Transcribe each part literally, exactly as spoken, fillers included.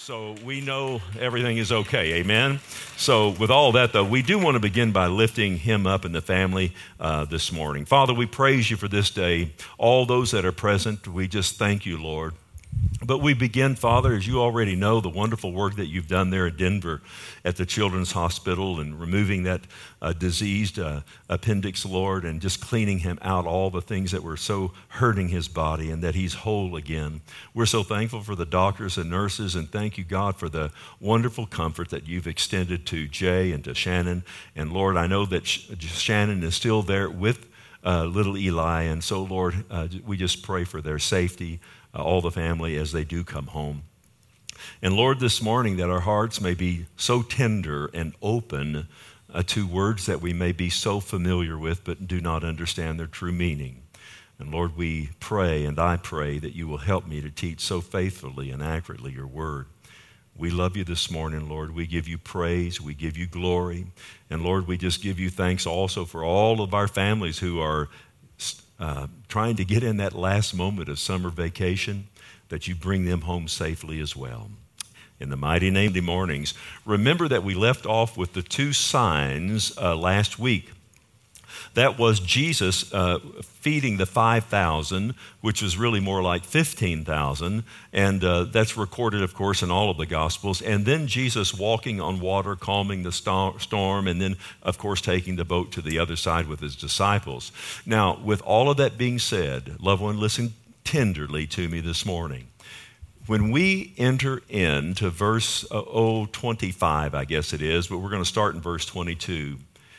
So we know everything is okay, amen? So with all that, though, we do want to begin by lifting him up and the family uh, this morning. Father, we praise you for this day. All those that are present, we just thank you, Lord. But we begin, Father, as you already know, the wonderful work that you've done there in Denver at the Children's Hospital and removing that uh, diseased uh, appendix, Lord, and just cleaning him out, all the things that were so hurting his body, and that he's whole again. We're so thankful for the doctors and nurses, and thank you, God, for the wonderful comfort that you've extended to Jay and to Shannon. And Lord, I know that Sh- Shannon is still there with uh, little Eli, and so, Lord, uh, we just pray for their safety, Uh, all the family as they do come home. And Lord, this morning that our hearts may be so tender and open uh, to words that we may be so familiar with but do not understand their true meaning. And Lord, we pray and I pray that you will help me to teach so faithfully and accurately your word. We love you this morning, Lord. We give you praise. We give you glory. And Lord, we just give you thanks also for all of our families who are Uh, trying to get in that last moment of summer vacation, that you bring them home safely as well. In the mighty name of the mornings, remember that we left off with the two signs uh, last week. That was Jesus uh, feeding the five thousand, which was really more like fifteen thousand, and uh, that's recorded, of course, in all of the Gospels. And then Jesus walking on water, calming the sto- storm, and then, of course, taking the boat to the other side with his disciples. Now, with all of that being said, loved one, listen tenderly to me this morning. When we enter into verse uh, oh, twenty-five, I guess it is, but we're going to start in verse twenty-two.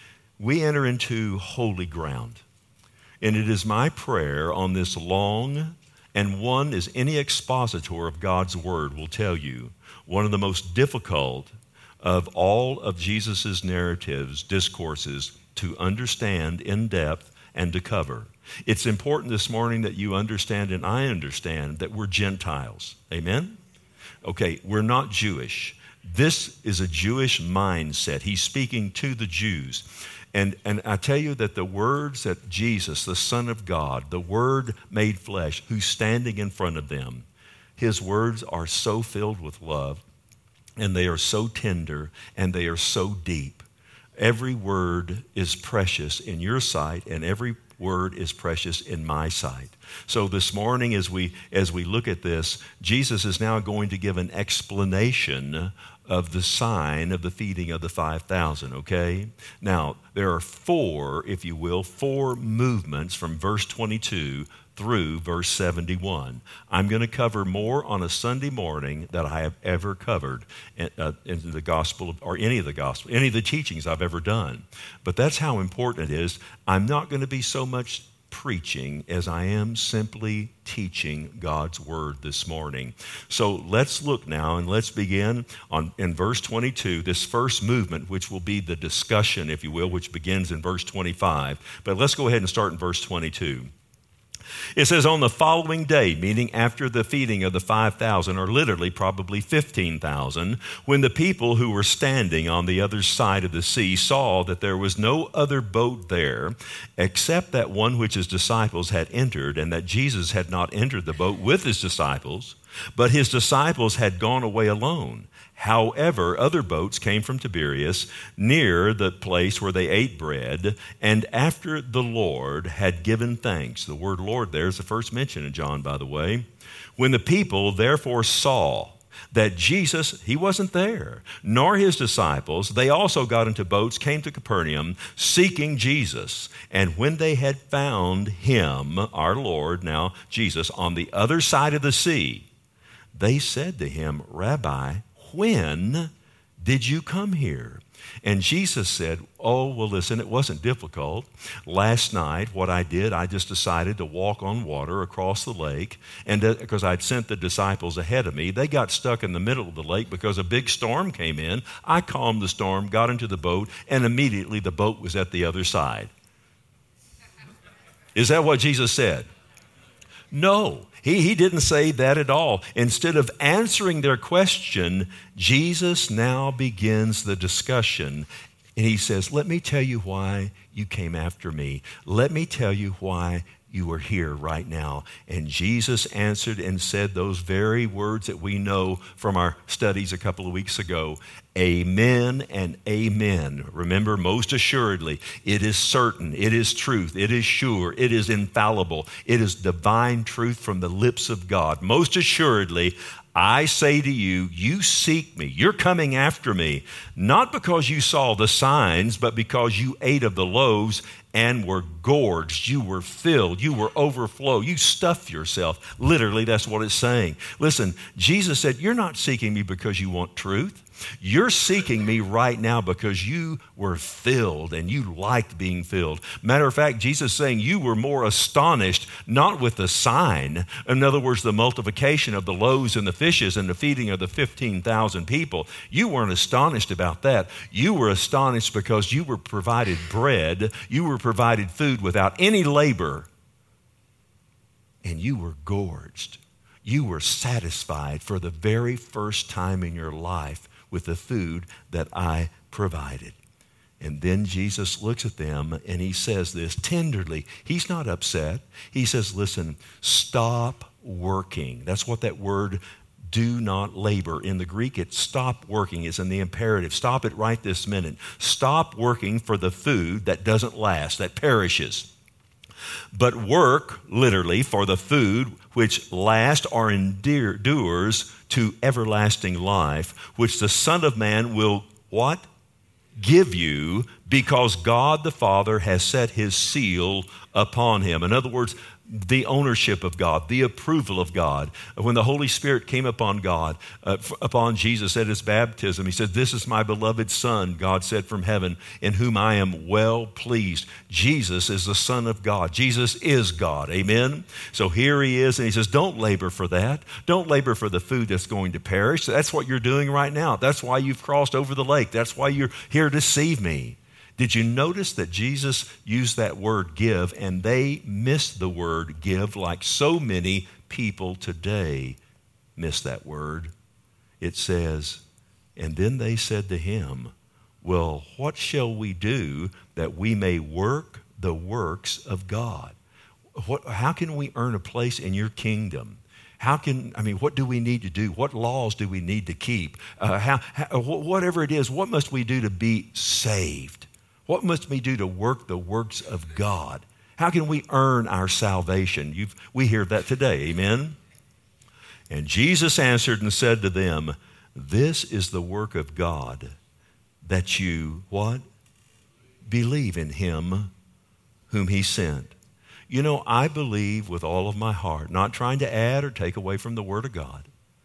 We enter into holy ground. And it is my prayer on this long, and one as any expositor of God's word will tell you, one of the most difficult of all of Jesus' narratives, discourses, to understand in depth and to cover. It's important this morning that you understand and I understand that we're Gentiles. Amen? Okay, we're not Jewish. This is a Jewish mindset. He's speaking to the Jews. And, and I tell you that the words that Jesus, the Son of God, the Word made flesh, who's standing in front of them, his words are so filled with love, and they are so tender, and they are so deep. Every word is precious in your sight, and every word is precious in my sight. So this morning as we as we look at this, Jesus is now going to give an explanation of the sign of the feeding of the five thousand, okay? Now, there are four, if you will, four movements from verse twenty-two through verse seventy-one. I'm going to cover more on a Sunday morning than I have ever covered in, uh, in the gospel, or any of the gospel, any of the teachings I've ever done. But that's how important it is. I'm not going to be so much preaching as I am simply teaching God's word this morning. So let's look now and let's begin on in verse twenty-two, this first movement, which will be the discussion, if you will, which begins in verse twenty-five. But let's go ahead and start in verse twenty-two. It says, on the following day, meaning after the feeding of the five thousand, or literally probably fifteen thousand, when the people who were standing on the other side of the sea saw that there was no other boat there except that one which his disciples had entered, and that Jesus had not entered the boat with his disciples, but his disciples had gone away alone. However, other boats came from Tiberias near the place where they ate bread, and after the Lord had given thanks. The word Lord there is the first mention in John, by the way. When the people therefore saw that Jesus, he wasn't there, nor his disciples, they also got into boats, came to Capernaum, seeking Jesus. And when they had found him, our Lord, now Jesus, on the other side of the sea, they said to him, Rabbi, when did you come here? And Jesus said, oh, well, listen, it wasn't difficult. Last night, what I did, I just decided to walk on water across the lake. And because I'd sent the disciples ahead of me, they got stuck in the middle of the lake because a big storm came in. I calmed the storm, got into the boat, and immediately the boat was at the other side. Is that what Jesus said? No, he, he didn't say that at all. Instead of answering their question, Jesus now begins the discussion. And he says, let me tell you why you came after me. Let me tell you why you are here right now. And Jesus answered and said those very words that we know from our studies a couple of weeks ago. Amen and amen. Remember, most assuredly, it is certain, it is truth, it is sure, it is infallible, it is divine truth from the lips of God. Most assuredly, I say to you, you seek me. You're coming after me, not because you saw the signs, but because you ate of the loaves and were gorged. You were filled. You were overflow. You stuffed yourself. Literally, that's what it's saying. Listen, Jesus said, you're not seeking me because you want truth. You're seeking me right now because you were filled and you liked being filled. Matter of fact, Jesus is saying you were more astonished, not with the sign. In other words, the multiplication of the loaves and the fishes and the feeding of the fifteen thousand people. You weren't astonished about that. You were astonished because you were provided bread. You were provided food without any labor. And you were gorged. You were satisfied for the very first time in your life with the food that I provided. And then Jesus looks at them and he says this tenderly. He's not upset. He says, listen, stop working. That's what that word do not labor. In the Greek, it's stop working. It's in the imperative. Stop it right this minute. Stop working for the food that doesn't last, that perishes. But work, literally, for the food which lasts or endures to everlasting life, which the Son of Man will, what? Give you, because God the Father has set his seal upon him. In other words, the ownership of God, the approval of God. When the Holy Spirit came upon God, uh, upon Jesus at his baptism, he said, this is my beloved Son, God said from heaven, in whom I am well pleased. Jesus is the Son of God. Jesus is God. Amen? So here he is, and he says, don't labor for that. Don't labor for the food that's going to perish. That's what you're doing right now. That's why you've crossed over the lake. That's why you're here to see me. Did you notice that Jesus used that word give, and they missed the word give like so many people today miss that word? It says, and then they said to him, well, what shall we do that we may work the works of God? What, how can we earn a place in your kingdom? How can, I mean, what do we need to do? What laws do we need to keep? Uh, how, how, whatever it is, what must we do to be saved? What must we do to work the works of God? How can we earn our salvation? You've, we hear that today, amen? And Jesus answered and said to them, this is the work of God, that you, what? Believe in him whom he sent. You know, I believe with all of my heart, not trying to add or take away from the word of God.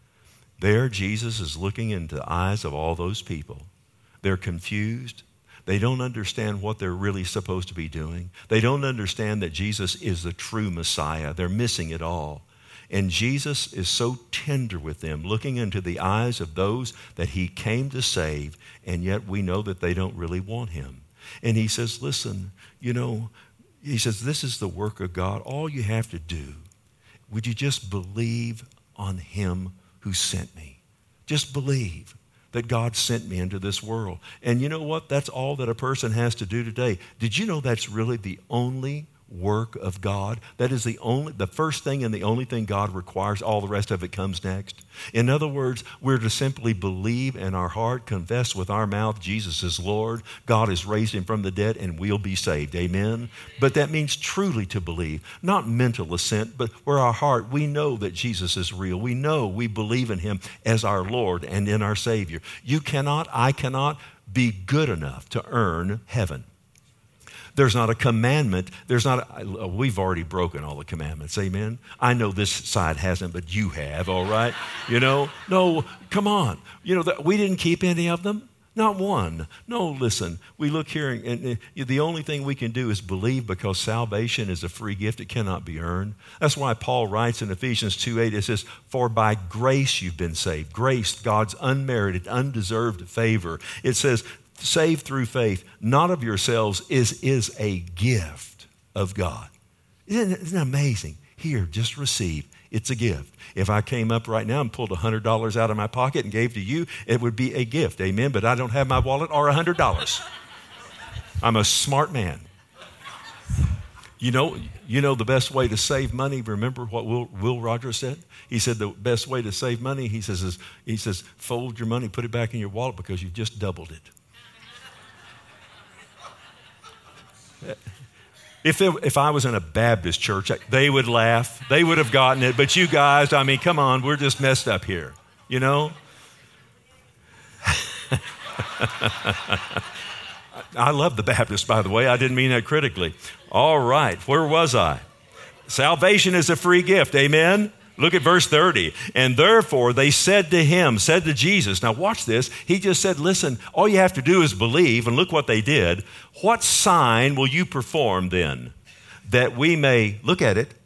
There, Jesus is looking into the eyes of all those people. They're confused. They don't understand what they're really supposed to be doing. They don't understand that Jesus is the true Messiah. They're missing it all. And Jesus is so tender with them, looking into the eyes of those that he came to save, and yet we know that they don't really want him. And he says, listen, you know, he says, this is the work of God. All you have to do, would you just believe on him who sent me? Just believe that God sent me into this world. And you know what? That's all that a person has to do today. Did you know that's really the only work of God? That is the only, the first thing and the only thing God requires. All the rest of it comes next. In other words, we're to simply believe in our heart, confess with our mouth Jesus is Lord, God has raised him from the dead, and we'll be saved. Amen? But that means truly to believe, not mental assent, but where our heart, we know that Jesus is real. We know we believe in him as our Lord and in our Savior. You cannot, I cannot be good enough to earn heaven. There's not a commandment. There's not a, we've already broken all the commandments. Amen. I know this side hasn't, but you have, all right? You know, no, come on. You know, the, we didn't keep any of them. Not one. No, listen, we look here and, and, and the only thing we can do is believe, because salvation is a free gift. It cannot be earned. That's why Paul writes in Ephesians two eight, it says, for by grace you've been saved. Grace, God's unmerited, undeserved favor. It says, saved through faith, not of yourselves, is, is a gift of God. Isn't it, isn't it amazing? Here, just receive. It's a gift. If I came up right now and pulled one hundred dollars out of my pocket and gave to you, it would be a gift. Amen? But I don't have my wallet or one hundred dollars. I'm a smart man. You know, you know the best way to save money. Remember what Will, Will Rogers said? He said the best way to save money, he says, is, he says, fold your money, put it back in your wallet because you've just doubled it. If, it, if I was in a Baptist church, they would laugh. They would have gotten it. But you guys, I mean, come on, we're just messed up here, you know? I love the Baptists, by the way. I didn't mean that critically. All right, where was I? Salvation is a free gift, amen? Look at verse thirty. And therefore they said to him, said to Jesus, now watch this. He just said, listen, all you have to do is believe, and look what they did. What sign will you perform then, that we may, look at it,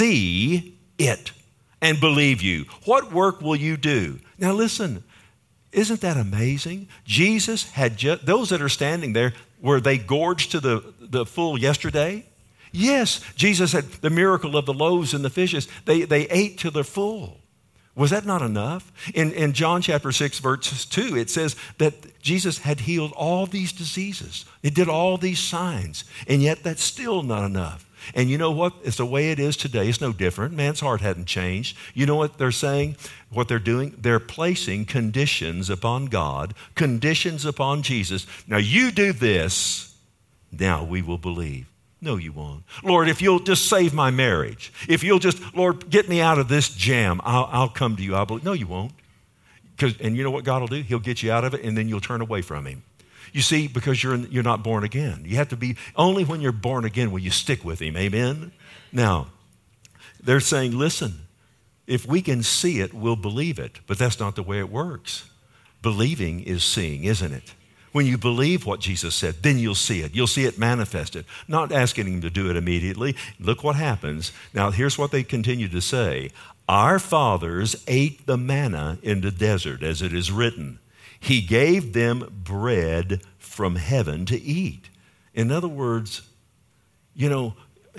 see it and believe you? What work will you do? Now listen, isn't that amazing? Jesus had just, those that are standing there, were they gorged to the, the full yesterday? Yes, Jesus had the miracle of the loaves and the fishes. They, they ate to the full. Was that not enough? In, in John chapter six, verse two, it says that Jesus had healed all these diseases. It did all these signs, and yet that's still not enough. And you know what? It's the way it is today. It's no different. Man's heart hadn't changed. You know what they're saying? What they're doing? They're placing conditions upon God, conditions upon Jesus. Now you do this, now we will believe. No, you won't. Lord, if you'll just save my marriage, if you'll just, Lord, get me out of this jam, I'll, I'll come to you. I'll believe. No, you won't. 'Cause, and you know what God will do? He'll get you out of it, and then you'll turn away from him. You see, because you're, you're not born again. You have to be, only when you're born again will you stick with him. Amen? Now, they're saying, listen, if we can see it, we'll believe it. But that's not the way it works. Believing is seeing, isn't it? When you believe what Jesus said, then you'll see it. You'll see it manifested. Not asking him to do it immediately. Look what happens. Now, here's what they continue to say. Our fathers ate the manna in the desert, as it is written. He gave them bread from heaven to eat. In other words, you know,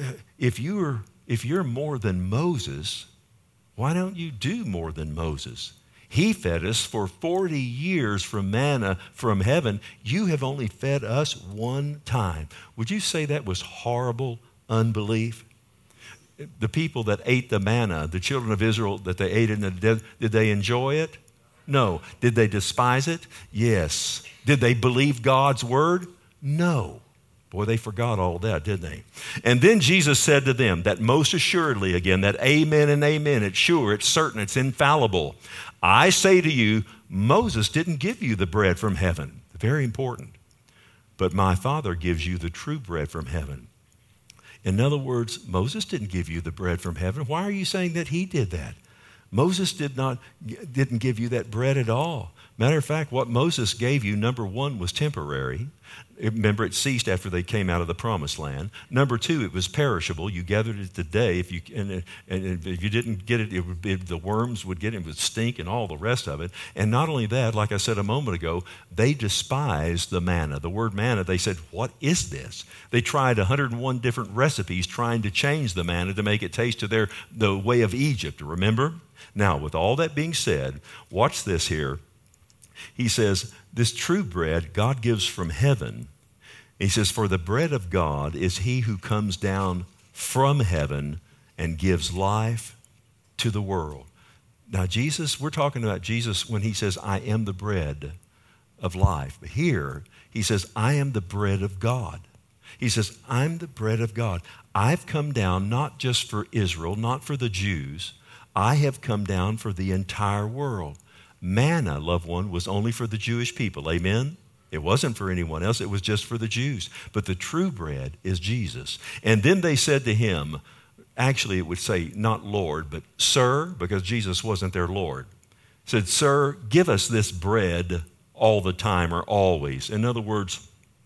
if you're, if you're more than Moses, why don't you do more than Moses? He fed us for forty years from manna from heaven. You have only fed us one time. Would you say that was horrible unbelief? The people that ate the manna, the children of Israel that they ate in the desert, did they enjoy it? No. Did they despise it? Yes. Did they believe God's word? No. Boy, they forgot all that, didn't they? And then Jesus said to them that most assuredly, again, that amen and amen, it's sure, it's certain, it's infallible. I say to you, Moses didn't give you the bread from heaven. Very important. But my Father gives you the true bread from heaven. In other words, Moses didn't give you the bread from heaven. Why are you saying that he did that? Moses did not, didn't give you that bread at all. Matter of fact, what Moses gave you, number one, was temporary. Remember, it ceased after they came out of the promised land. Number two, it was perishable. You gathered it today. If you and, and if you didn't get it, it would be, the worms would get it. It would stink and all the rest of it. And not only that, like I said a moment ago, they despised the manna. The word manna, they said, what is this? They tried one hundred one different recipes trying to change the manna to make it taste to their the way of Egypt, remember? Now, with all that being said, watch this here. He says, this true bread God gives from heaven. He says, for the bread of God is he who comes down from heaven and gives life to the world. Now, Jesus, we're talking about Jesus when he says, I am the bread of life. But here, he says, I am the bread of God. He says, I'm the bread of God. I've come down not just for Israel, not for the Jews. I have come down for the entire world. Manna, loved one, was only for the Jewish people. Amen? It wasn't for anyone else. It was just for the Jews. But the true bread is Jesus. And then they said to him, actually it would say not Lord, but Sir, because Jesus wasn't their Lord. Said, Sir, give us this bread all the time or always. In other words,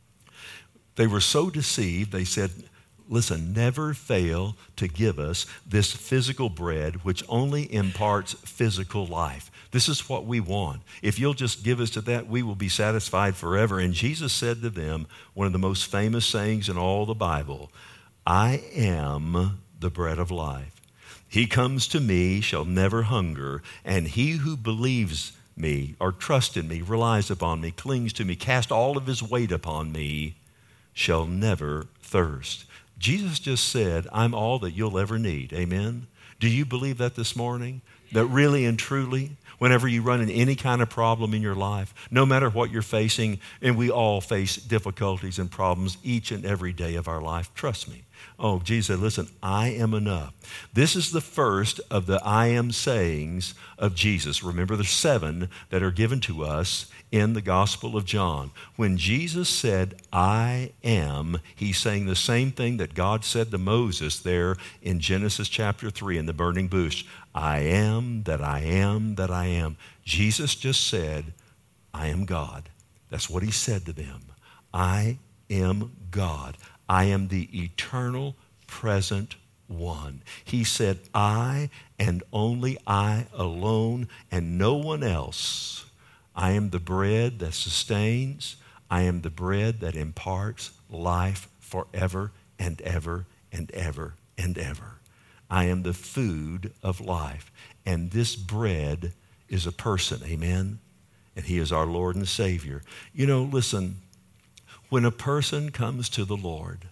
they were so deceived, they said, listen, never fail to give us this physical bread which only imparts physical life. This is what we want. If you'll just give us to that, we will be satisfied forever. And Jesus said to them, one of the most famous sayings in all the Bible, I am the bread of life. He comes to me, shall never hunger, and he who believes me or trusts in me, relies upon me, clings to me, casts all of his weight upon me, shall never thirst. Jesus just said, I'm all that you'll ever need. Amen? Do you believe that this morning? That really and truly, whenever you run into any kind of problem in your life, no matter what you're facing, and we all face difficulties and problems each and every day of our life, trust me. Oh, Jesus said, listen, I am enough. This is the first of the I am sayings of Jesus. Remember, there's seven that are given to us in the Gospel of John. When Jesus said, I am, he's saying the same thing that God said to Moses there in Genesis chapter three in the burning bush. I am that I am that I am. Jesus just said, I am God. That's what he said to them. I am God. I am the eternal, present one. He said, I and only I alone and no one else. I am the bread that sustains. I am the bread that imparts life forever and ever and ever and ever. I am the food of life. And this bread is a person, amen? And he is our Lord and Savior. You know, listen, when a person comes to the Lord,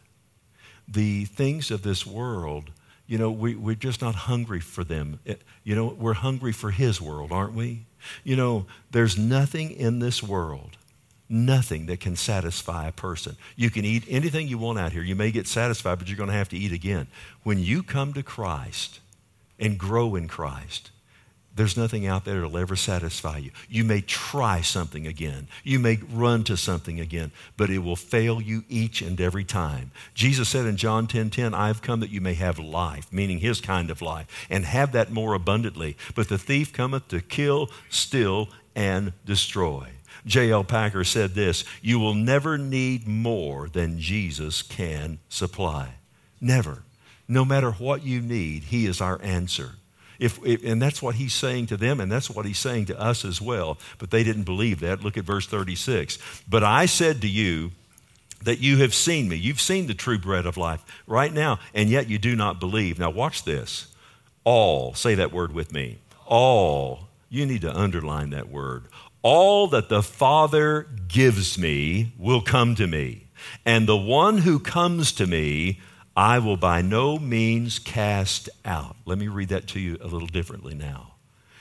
the things of this world, you know, we, we're just not hungry for them. You know, we're hungry for his world, aren't we? You know, there's nothing in this world, nothing that can satisfy a person. You can eat anything you want out here. You may get satisfied, but you're going to have to eat again. When you come to Christ and grow in Christ, there's nothing out there that will ever satisfy you. You may try something again. You may run to something again, but it will fail you each and every time. Jesus said in John ten ten, I have come that you may have life, meaning his kind of life, and have that more abundantly. But the thief cometh to kill, steal, and destroy. J L Packer said this, you will never need more than Jesus can supply. Never. No matter what you need, he is our answer. If, if, and that's what he's saying to them, and that's what he's saying to us as well. But they didn't believe that. Look at verse thirty-six. But I said to you that you have seen me. You've seen the true bread of life right now, and yet you do not believe. Now watch this. All, say that word with me. All, you need to underline that word. All that the Father gives me will come to me. And the one who comes to me, I will by no means cast out. Let me read that to you a little differently now.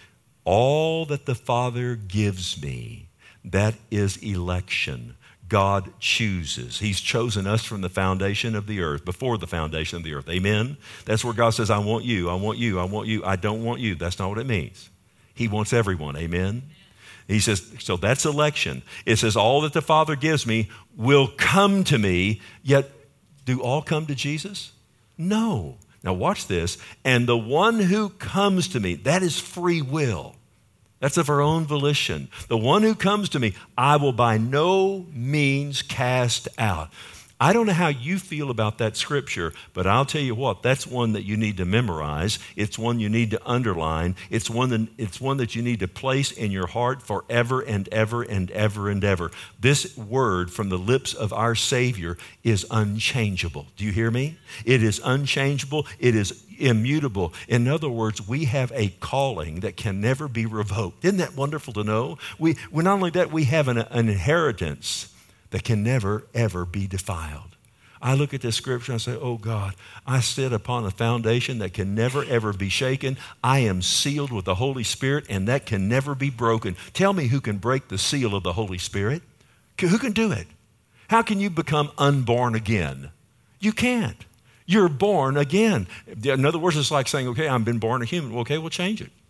All that the Father gives me, that is election. God chooses. He's chosen us from the foundation of the earth, before the foundation of the earth. Amen? That's where God says, I want you, I want you, I want you, I don't want you. That's not what it means. He wants everyone. Amen? He says, so that's election. It says, all that the Father gives me will come to me, yet do all come to Jesus? No. Now watch this. And the one who comes to me, that is free will. That's of our own volition. The one who comes to me, I will by no means cast out. I don't know how you feel about that scripture, but I'll tell you what, that's one that you need to memorize. It's one you need to underline. It's one that, it's one that you need to place in your heart forever and ever and ever and ever. This word from the lips of our Savior is unchangeable. Do you hear me? It is unchangeable. It is immutable. In other words, we have a calling that can never be revoked. Isn't that wonderful to know? We, we not only that, we have an, an inheritance that can never, ever be defiled. I look at this scripture and I say, oh God, I sit upon a foundation that can never, ever be shaken. I am sealed with the Holy Spirit, and that can never be broken. Tell me who can break the seal of the Holy Spirit? Who can do it? How can you become unborn again? You can't. You're born again. In other words, it's like saying, okay, I've been born a human. Well, okay, we'll change it.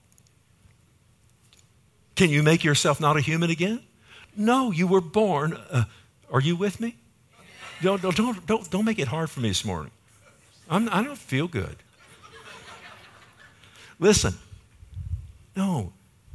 Can you make yourself not a human again? No, you were born. Uh, are you with me? Don't, don't, don't, don't make it hard for me this morning. I'm, I don't feel good. Listen, no.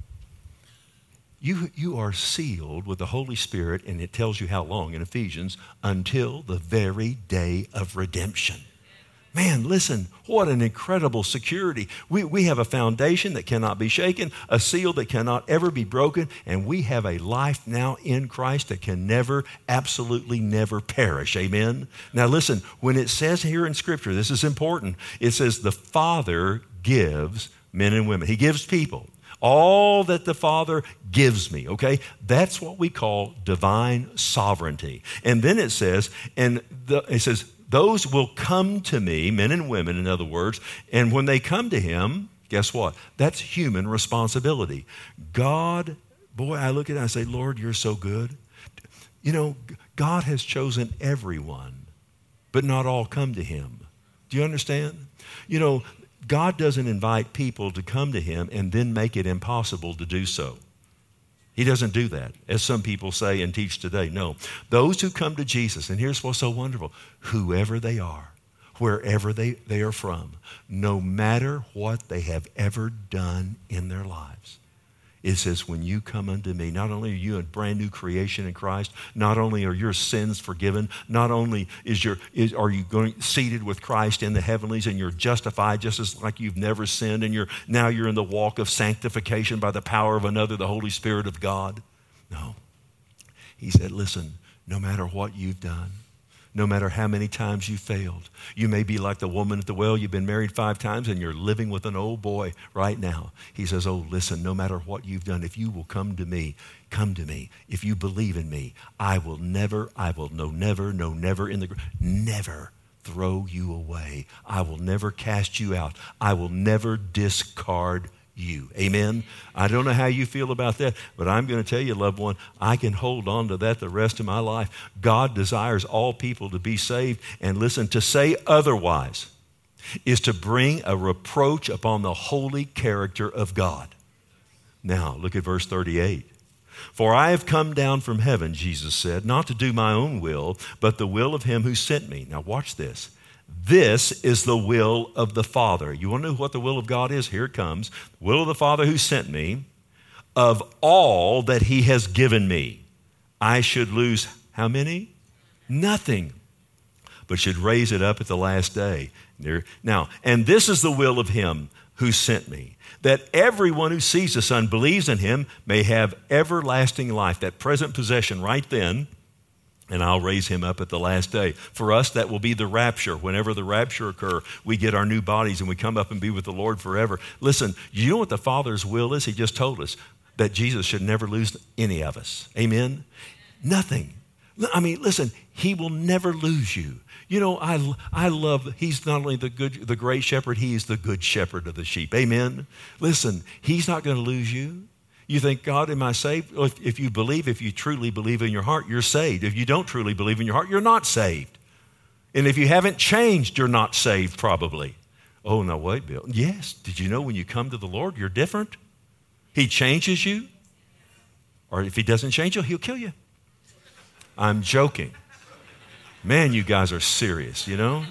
You, you are sealed with the Holy Spirit, and it tells you how long in Ephesians, until the very day of redemption. Man, listen, what an incredible security. We, we have a foundation that cannot be shaken, a seal that cannot ever be broken, and we have a life now in Christ that can never, absolutely never perish. Amen? Now listen, when it says here in Scripture, this is important, it says the Father gives men and women. He gives people. All that the Father gives me, okay? That's what we call divine sovereignty. And then it says, and the, it says, those will come to me, men and women, in other words, and when they come to him, guess what? That's human responsibility. God, boy, I look at it and I say, Lord, you're so good. You know, God has chosen everyone, but not all come to him. Do you understand? You know, God doesn't invite people to come to him and then make it impossible to do so. He doesn't do that, as some people say and teach today. No, those who come to Jesus, and here's what's so wonderful, whoever they are, wherever they, they are from, no matter what they have ever done in their lives, it says, when you come unto me, not only are you a brand new creation in Christ, not only are your sins forgiven, not only is your is, are you going seated with Christ in the heavenlies and you're justified just as like you've never sinned, and you're now you're in the walk of sanctification by the power of another, the Holy Spirit of God. No. He said, listen, no matter what you've done, no matter how many times you failed. You may be like the woman at the well. You've been married five times and you're living with an old boy right now. He says, oh, listen, no matter what you've done, if you will come to me, come to me. If you believe in me, I will never, I will no, never, no, never in the, never throw you away. I will never cast you out. I will never discard you. Amen? I don't know how you feel about that, but I'm going to tell you, loved one, I can hold on to that the rest of my life. God desires all people to be saved. And listen, to say otherwise is to bring a reproach upon the holy character of God. Now, look at verse thirty-eight. For I have come down from heaven, Jesus said, not to do my own will, but the will of him who sent me. Now watch this. This is the will of the Father. You want to know what the will of God is? Here it comes. The will of the Father who sent me, of all that he has given me, I should lose how many? Nothing, but should raise it up at the last day. Now, and this is the will of him who sent me, that everyone who sees the Son, believes in him, may have everlasting life. That present possession right then, and I'll raise him up at the last day. For us, that will be the rapture. Whenever the rapture occurs, we get our new bodies and we come up and be with the Lord forever. Listen, you know what the Father's will is? He just told us that Jesus should never lose any of us. Amen? Nothing. I mean, listen, he will never lose you. You know, I, I love, he's not only the good, the great shepherd, he is the good shepherd of the sheep. Amen? Listen, he's not going to lose you. You think, God, am I saved? Well, if, if you believe, if you truly believe in your heart, you're saved. If you don't truly believe in your heart, you're not saved. And if you haven't changed, you're not saved probably. Oh, no, wait, Bill. Yes. Did you know when you come to the Lord, you're different? He changes you. Or if he doesn't change you, he'll kill you. I'm joking. Man, you guys are serious, you know?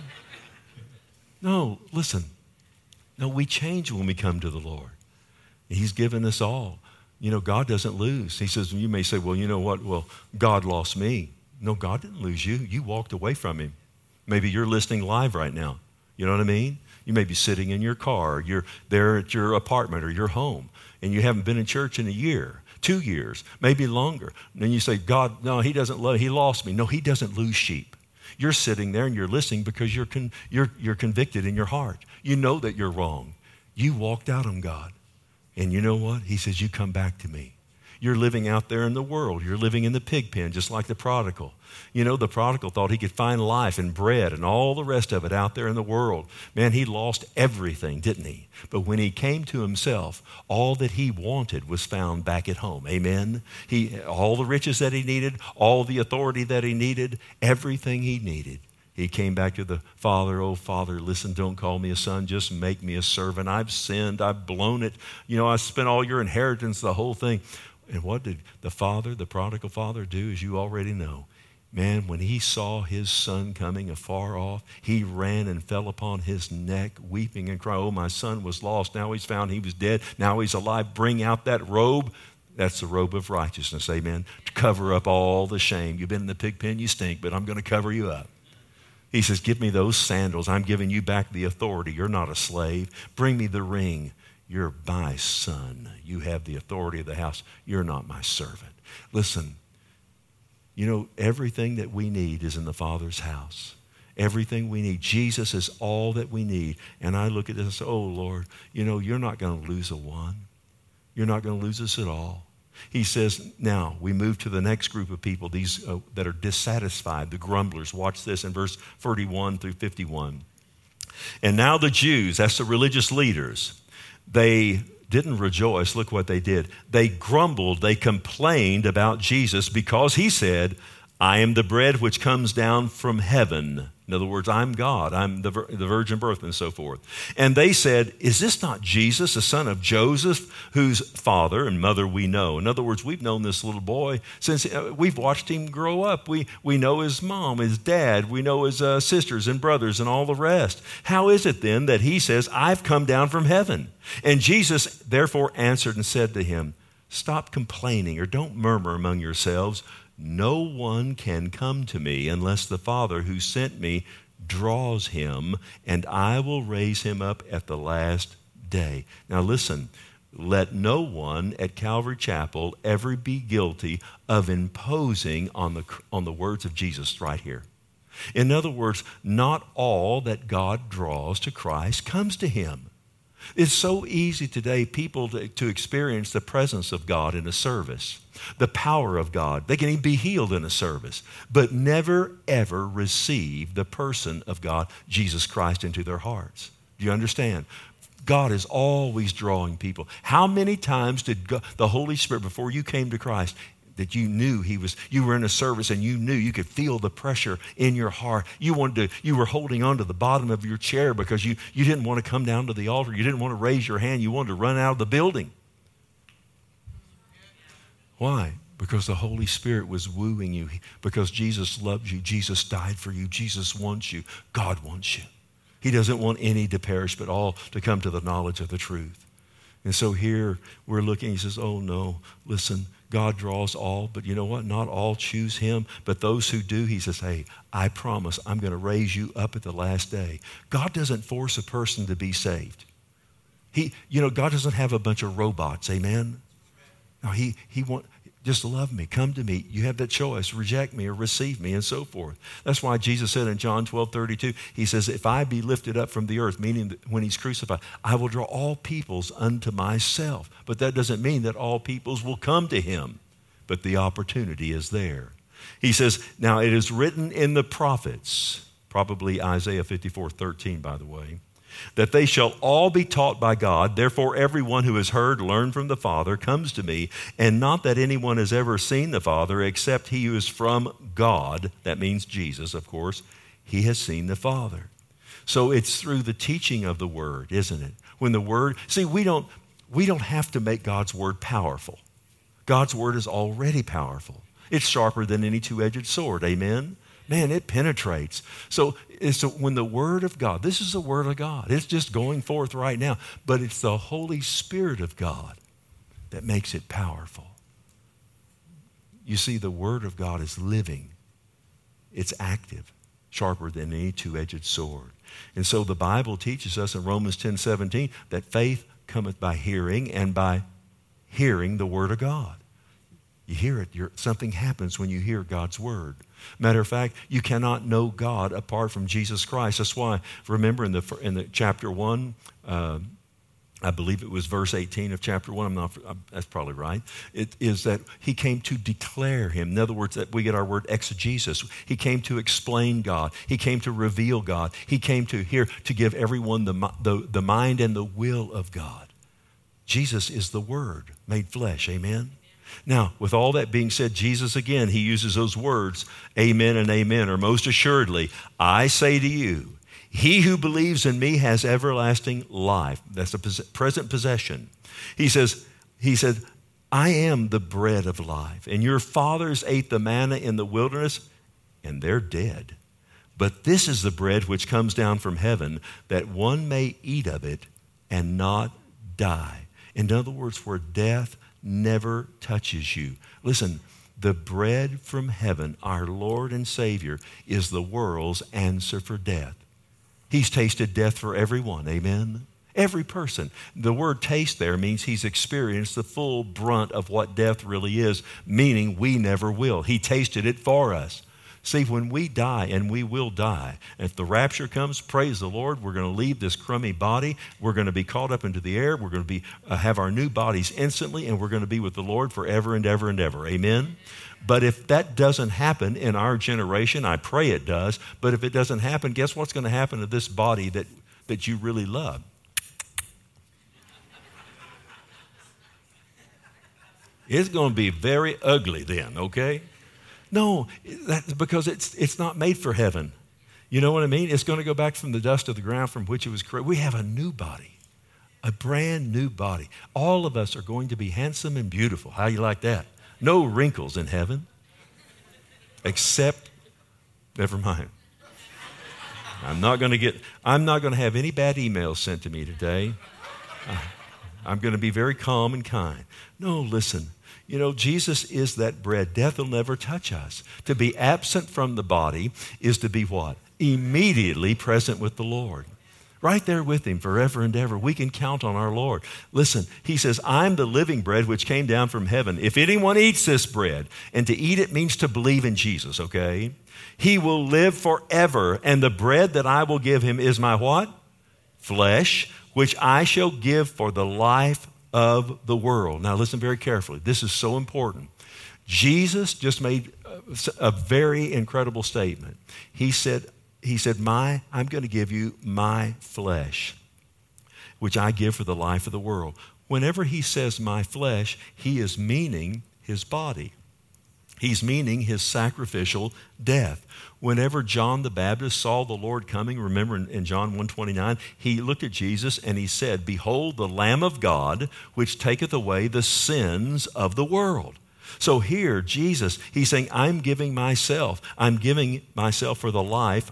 No, listen. No, we change when we come to the Lord. He's given us all. You know, God doesn't lose. He says, you may say, well, you know what? Well, God lost me. No, God didn't lose you. You walked away from him. Maybe you're listening live right now. You know what I mean? You may be sitting in your car, you're there at your apartment or your home, and you haven't been in church in a year, two years, maybe longer. And then you say, God, no, he doesn't love, he lost me. No, he doesn't lose sheep. You're sitting there and you're listening because you're, con- you're, you're convicted in your heart. You know that you're wrong. You walked out on God. And you know what? He says, you come back to me. You're living out there in the world. You're living in the pig pen, just like the prodigal. You know, the prodigal thought he could find life and bread and all the rest of it out there in the world. Man, he lost everything, didn't he? But when he came to himself, all that he wanted was found back at home. Amen? He, all the riches that he needed, all the authority that he needed, everything he needed. He came back to the Father. Oh, Father, listen, don't call me a son. Just make me a servant. I've sinned. I've blown it. You know, I spent all your inheritance, the whole thing. And what did the father, the prodigal father, do, as you already know? Man, when he saw his son coming afar off, he ran and fell upon his neck, weeping and crying, oh, my son was lost. Now he's found. He was dead. Now he's alive. Bring out that robe. That's the robe of righteousness, amen, to cover up all the shame. You've been in the pig pen, you stink, but I'm going to cover you up. He says, give me those sandals. I'm giving you back the authority. You're not a slave. Bring me the ring. You're my son. You have the authority of the house. You're not my servant. Listen, you know, everything that we need is in the Father's house. Everything we need. Jesus is all that we need. And I look at this and say, oh, Lord, you know, you're not going to lose a one. You're not going to lose us at all. He says, now we move to the next group of people, these uh, that are dissatisfied, the grumblers. Watch this in verse forty-one through fifty-one. And now the Jews, that's the religious leaders, they didn't rejoice. Look what they did. They grumbled, they complained about Jesus because he said, I am the bread which comes down from heaven. In other words, I'm God. I'm the, the virgin birth and so forth. And they said, is this not Jesus, the son of Joseph, whose father and mother we know? In other words, we've known this little boy since uh, we've watched him grow up. We, we know his mom, his dad. We know his uh, sisters and brothers and all the rest. How is it then that he says, I've come down from heaven? And Jesus therefore answered and said to him, stop complaining or don't murmur among yourselves. No one can come to me unless the Father who sent me draws him, and I will raise him up at the last day. Now listen, let no one at Calvary Chapel ever be guilty of imposing on the, on the words of Jesus right here. In other words, not all that God draws to Christ comes to him. It's so easy today, people to, to experience the presence of God in a service, the power of God. They can even be healed in a service, but never, ever receive the person of God, Jesus Christ, into their hearts. Do you understand? God is always drawing people. How many times did God, the Holy Spirit, before you came to Christ, that you knew he was, you were in a service and you knew you could feel the pressure in your heart. You wanted to, you were holding on to the bottom of your chair because you, you didn't want to come down to the altar. You didn't want to raise your hand. You wanted to run out of the building. Why? Because the Holy Spirit was wooing you. Because Jesus loves you. Jesus died for you. Jesus wants you. God wants you. He doesn't want any to perish, but all to come to the knowledge of the truth. And so here we're looking, he says, oh no, listen, God draws all, but you know what? Not all choose him, but those who do, he says, hey, I promise I'm going to raise you up at the last day. God doesn't force a person to be saved. He, you know, God doesn't have a bunch of robots, amen? No, he, he want, just love me, come to me. You have that choice, reject me or receive me and so forth. That's why Jesus said in John twelve thirty-two, he says, if I be lifted up from the earth, meaning that when he's crucified, I will draw all peoples unto myself. But that doesn't mean that all peoples will come to him, but the opportunity is there. He says, now it is written in the prophets, probably Isaiah fifty-four thirteen, by the way, that they shall all be taught by God. Therefore, everyone who has heard, learned from the Father comes to me, and not that anyone has ever seen the Father except he who is from God. That means Jesus, of course. He has seen the Father. So it's through the teaching of the Word, isn't it? When the Word, see, we don't, we don't have to make God's Word powerful. God's Word is already powerful. It's sharper than any two-edged sword, amen? Man, it penetrates. So, so when the Word of God, this is the Word of God. It's just going forth right now. But it's the Holy Spirit of God that makes it powerful. You see, the Word of God is living. It's active, sharper than any two-edged sword. And so the Bible teaches us in Romans ten seventeen that faith cometh by hearing, and by hearing the Word of God. You hear it. You're, something happens when you hear God's Word. Matter of fact, you cannot know God apart from Jesus Christ. That's why, remember in the in the chapter one, uh, I believe it was verse eighteen of chapter one. I'm not. I'm, that's probably right. It is that he came to declare him. In other words, that we get our word exegesis. He came to explain God. He came to reveal God. He came to here to give everyone the the, the mind and the will of God. Jesus is the Word made flesh. Amen. Now, with all that being said, Jesus, again, he uses those words, amen and amen, or most assuredly, I say to you, he who believes in me has everlasting life. That's a present possession. He says, he said, I am the bread of life, and your fathers ate the manna in the wilderness, and they're dead. But this is the bread which comes down from heaven, that one may eat of it and not die. In other words, where death never touches you. Listen, the bread from heaven, our Lord and Savior, is the world's answer for death. He's tasted death for everyone, amen? Every person. The word taste there means he's experienced the full brunt of what death really is, meaning we never will. He tasted it for us. See, when we die, and we will die, if the rapture comes, praise the Lord, we're going to leave this crummy body. We're going to be caught up into the air. We're going to be uh, have our new bodies instantly, and we're going to be with the Lord forever and ever and ever. Amen? But if that doesn't happen in our generation, I pray it does, but if it doesn't happen, guess what's going to happen to this body that, that you really love? It's going to be very ugly then, okay? No, that's because it's it's not made for heaven. You know what I mean? It's going to go back from the dust of the ground from which it was created. We have a new body, a brand new body. All of us are going to be handsome and beautiful. How you like that? No wrinkles in heaven, except, never mind. I'm not going to get, I'm not going to have any bad emails sent to me today. I'm going to be very calm and kind. No, listen. You know, Jesus is that bread. Death will never touch us. To be absent from the body is to be what? Immediately present with the Lord. Right there with him forever and ever. We can count on our Lord. Listen, he says, I'm the living bread which came down from heaven. If anyone eats this bread, and to eat it means to believe in Jesus, okay? He will live forever. And the bread that I will give him is my what? Flesh, which I shall give for the life of the world. Now listen very carefully. This is so important. Jesus just made a very incredible statement. He said, he said, my, I'm going to give you my flesh, which I give for the life of the world. Whenever he says my flesh, he is meaning his body. He's meaning his sacrificial death. Whenever John the Baptist saw the Lord coming, remember in, in John one twenty-nine, he looked at Jesus and he said, behold the Lamb of God, which taketh away the sins of the world. So here, Jesus, he's saying, I'm giving myself. I'm giving myself for the life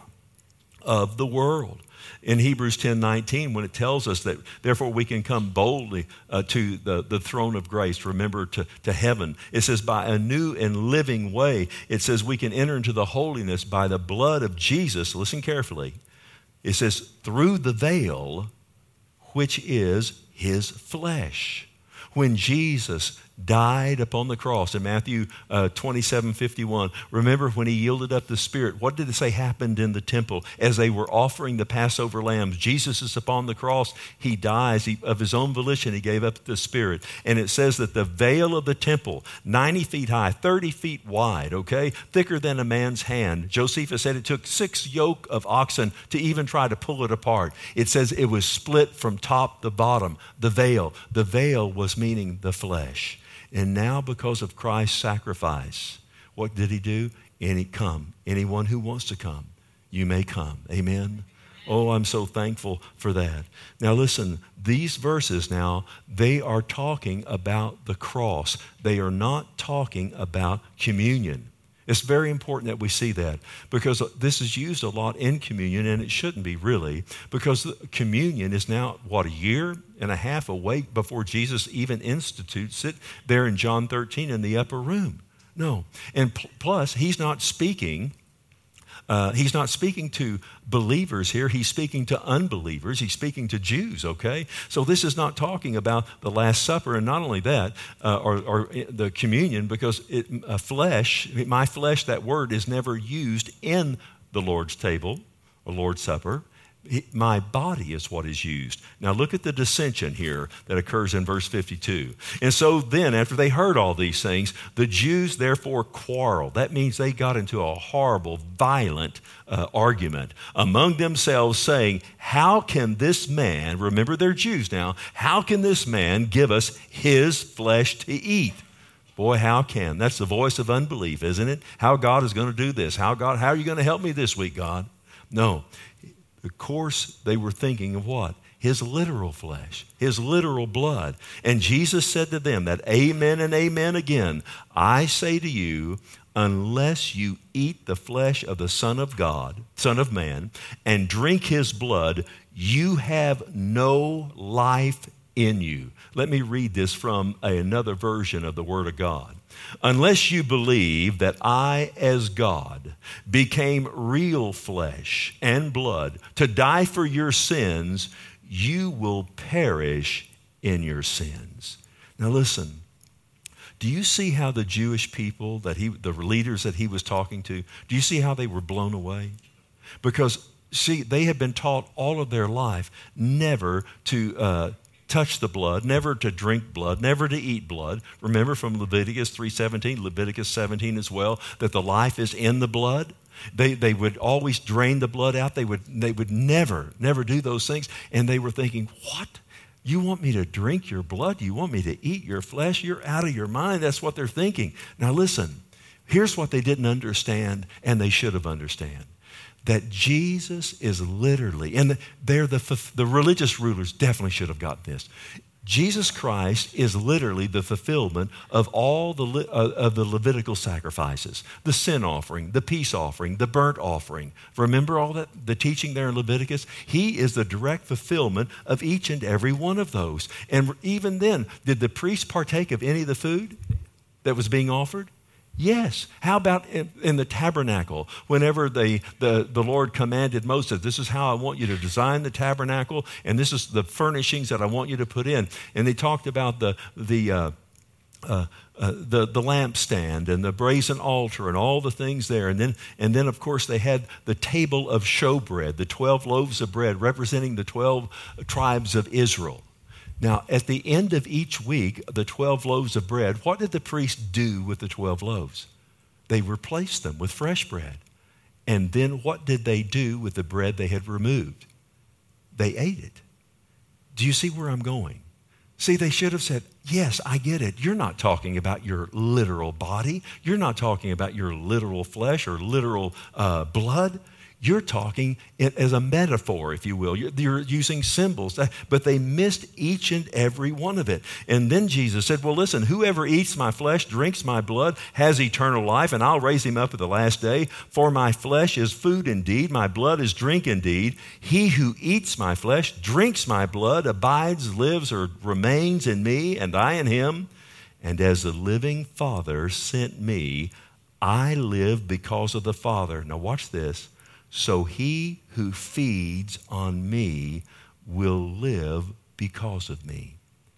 of the world. In Hebrews ten nineteen, when it tells us that, therefore we can come boldly uh, to the, the throne of grace, remember, to, to heaven. It says, by a new and living way, it says we can enter into the holiness by the blood of Jesus. Listen carefully. It says, through the veil, which is his flesh. When Jesus died upon the cross in Matthew uh, twenty-seven fifty-one. Remember when he yielded up the Spirit, what did it say happened in the temple as they were offering the Passover lambs? Jesus is upon the cross. He dies. He, of his own volition, he gave up the Spirit. And it says that the veil of the temple, ninety feet high, thirty feet wide, okay, thicker than a man's hand. Josephus said it took six yoke of oxen to even try to pull it apart. It says it was split from top to bottom, the veil. The veil was meaning the flesh. And now because of Christ's sacrifice, what did he do? Any come. Anyone who wants to come, you may come. Amen? Oh, I'm so thankful for that. Now listen, these verses now, they are talking about the cross. They are not talking about communion. It's very important that we see that because this is used a lot in communion, and it shouldn't be really, because communion is now, what, a year and a half away before Jesus even institutes it there in John thirteen in the upper room. No. And pl- plus, he's not speaking Uh, he's not speaking to believers here. He's speaking to unbelievers. He's speaking to Jews, okay? So this is not talking about the Last Supper, and not only that, uh, or, or the communion, because it, uh, flesh, my flesh, that word is never used in the Lord's table or Lord's Supper. It, my body is what is used. Now look at the dissension here that occurs in verse fifty-two. And so then, after they heard all these things, the Jews therefore quarreled. That means they got into a horrible, violent uh, argument among themselves, saying, how can this man, remember they're Jews now, how can this man give us his flesh to eat? Boy, how can? That's the voice of unbelief, isn't it? How God is going to do this? How God? How are you going to help me this week, God? No. Of course, they were thinking of what? His literal flesh, his literal blood. And Jesus said to them that amen and amen again, I say to you, unless you eat the flesh of the Son of God, Son of Man, and drink his blood, you have no life in you. Let me read this from another version of the Word of God. Unless you believe that I, as God, became real flesh and blood to die for your sins, you will perish in your sins. Now listen, Do you see how the Jewish people, that he, the leaders that he was talking to, do you see how they were blown away? Because, see, they had been taught all of their life never to uh, touch the blood, never to drink blood, never to eat blood. Remember from Leviticus three seventeen, Leviticus seventeen as well, that the life is in the blood. They, they would always drain the blood out. They would, they would never, never do those things. And they were thinking, what? You want me to drink your blood? You want me to eat your flesh? You're out of your mind. That's what they're thinking. Now listen, here's what they didn't understand, and they should have understand. That Jesus is literally, and they're the, the religious rulers definitely should have got this. Jesus Christ is literally the fulfillment of all the uh, of the Levitical sacrifices, the sin offering, the peace offering, the burnt offering. Remember all that, the teaching there in Leviticus? He is the direct fulfillment of each and every one of those. And even then, did the priest partake of any of the food that was being offered? Yes. How about in, in the tabernacle? Whenever they, the, the Lord commanded Moses, this is how I want you to design the tabernacle, and this is the furnishings that I want you to put in. And they talked about the, the, uh, uh, uh, the, the lampstand and the brazen altar and all the things there. And then, and then, of course, they had the table of showbread, the twelve loaves of bread representing the twelve tribes of Israel. Now, at the end of each week, the twelve loaves of bread, what did the priest do with the twelve loaves? They replaced them with fresh bread. And then what did they do with the bread they had removed? They ate it. Do you see where I'm going? See, they should have said, yes, I get it. You're not talking about your literal body. You're not talking about your literal flesh or literal uh, blood. You're talking it as a metaphor, if you will. You're, you're using symbols, but they missed each and every one of it. And then Jesus said, well, listen, whoever eats my flesh, drinks my blood, has eternal life, and I'll raise him up at the last day. For my flesh is food indeed, my blood is drink indeed. He who eats my flesh, drinks my blood, abides, lives, or remains in me, and I in him. And as the living Father sent me, I live because of the Father. Now watch this. So he who feeds on me will live because of me.